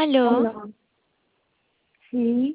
Aló, Aló, sí,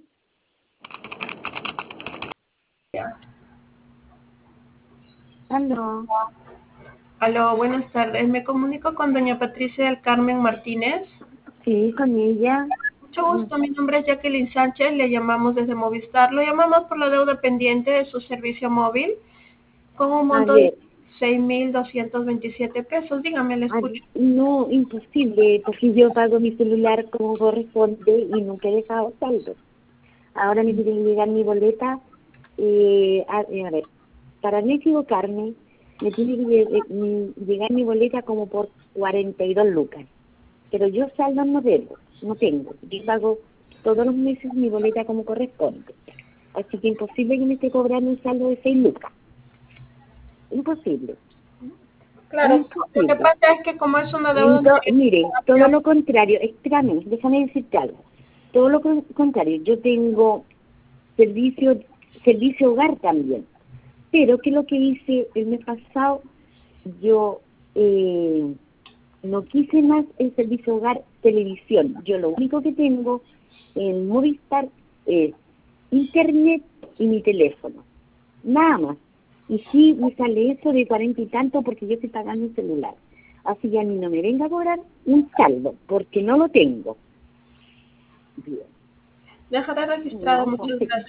aló, Aló, buenas tardes. Me comunico con doña Patricia del Carmen Martínez. sí, con ella. Mucho gusto, mi nombre es Jacqueline Sánchez, le llamamos desde Movistar. Lo llamamos por la deuda pendiente de su servicio móvil con un A monto de ver, 6.227 pesos. Dígame, le escucho. no, imposible, porque yo pago mi celular como corresponde y nunca he dejado saldo. Ahora me tiene que llegar mi boleta, a ver, para no equivocarme, me tiene que llegar mi boleta como por 42 lucas. Pero yo saldo no debo, no tengo. Yo pago todos los meses mi boleta como corresponde. Así que imposible que me esté cobrando un saldo de 6 lucas. Imposible, Claro, lo que imposible. pasa es que como es una deuda Mire, todo lo contrario, espérame, déjame decirte algo. Todo lo contrario, yo tengo servicio, servicio hogar también. Pero que lo que hice el mes pasado, yo no quise más el servicio hogar televisión. Yo lo único que tengo en Movistar es internet y mi teléfono. Nada más. Y sí me sale eso de 40 y tanto porque yo estoy pagando el celular. Así que a mí no me venga a cobrar un saldo porque no lo tengo. Bien. dejará registrado. No, Muchas gracias.